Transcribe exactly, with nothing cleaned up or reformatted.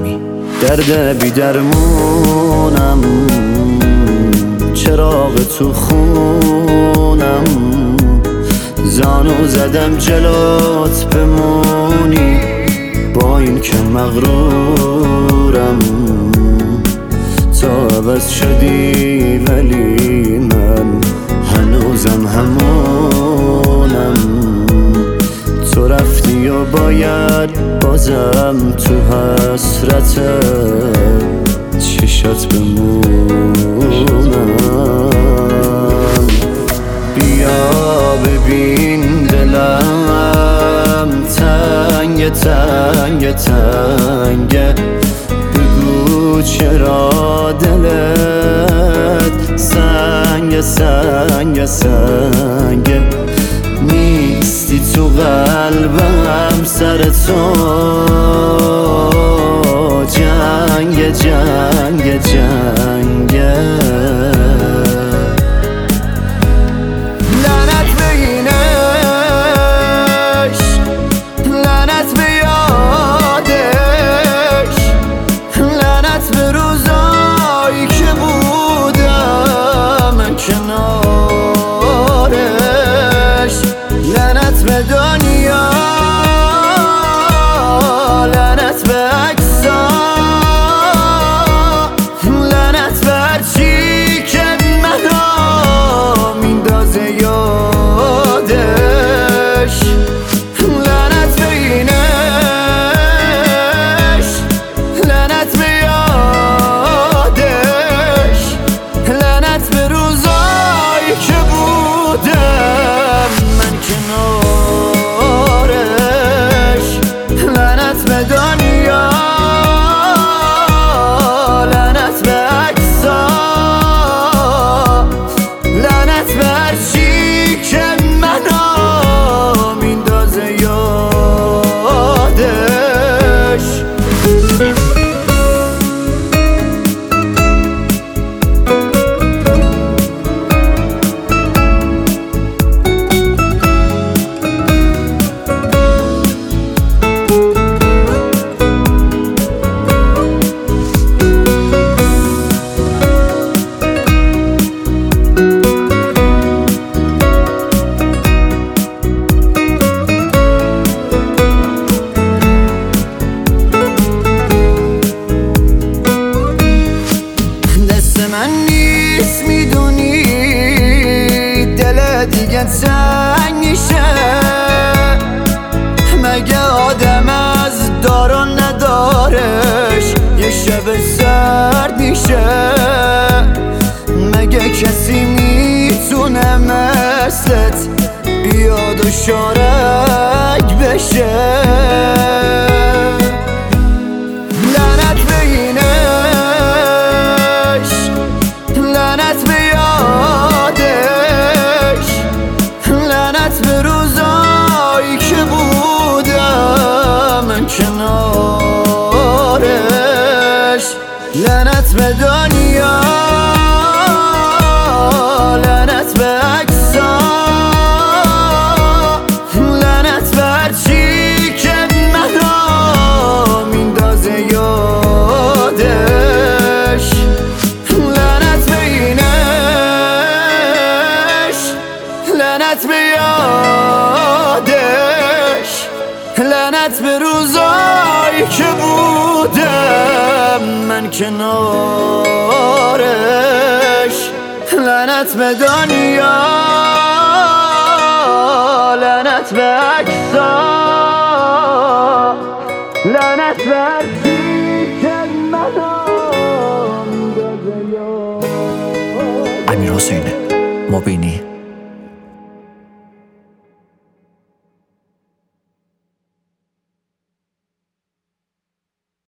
حاتمی. درد بی درمونم، چراغ تو خونم، زانو زدم جلوت بمونی، با این که مغرورم. تو عوض شدی ولی من هنوزم همونم. تو رفتی و باید بازم تو حسرت چشات بمونم. بیا ببین دلم تنگ تنگ تنگه، بگو چرا دلت سنگ سنگ سنگه. نیستی تو قلبم، سر تو جنگ جنگ جنگه. لعنت به اینش، لعنت به یادش، لعنت به روزایی که بودم کنارش، لعنت به دنیا، لعنت به عکسا، لعنت به هرچی که منو میندازه یادش. لعنت به اینش، لعنت به یادش، لعنت به روزایی که بودم من کنارش، لعنت به دنیا، لعنت به عکسا، لعنت به هرچی که منو میندازه یادش. من نیست میدونی دل دیگه تنگ میشه، مگه آدم از دار و ندارش یه شب سرد میشه؟ مگه کسی میتونه مثلت بیاد و شارک بشه؟ لعنت به اینش، لعنت به یادش، لعنت به روزایی که بودم کنارش، لعنت به دنیا، لعنت به عکسا، لعنت به هرچی که منو میندازه یادش. لعنت به یادش، لعنت به روزایی که بودم من کنارش، لعنت به دنیا، لعنت به عکسا، لعنت به هرچی که منو میندازه یادش. امیر حسین مبینی.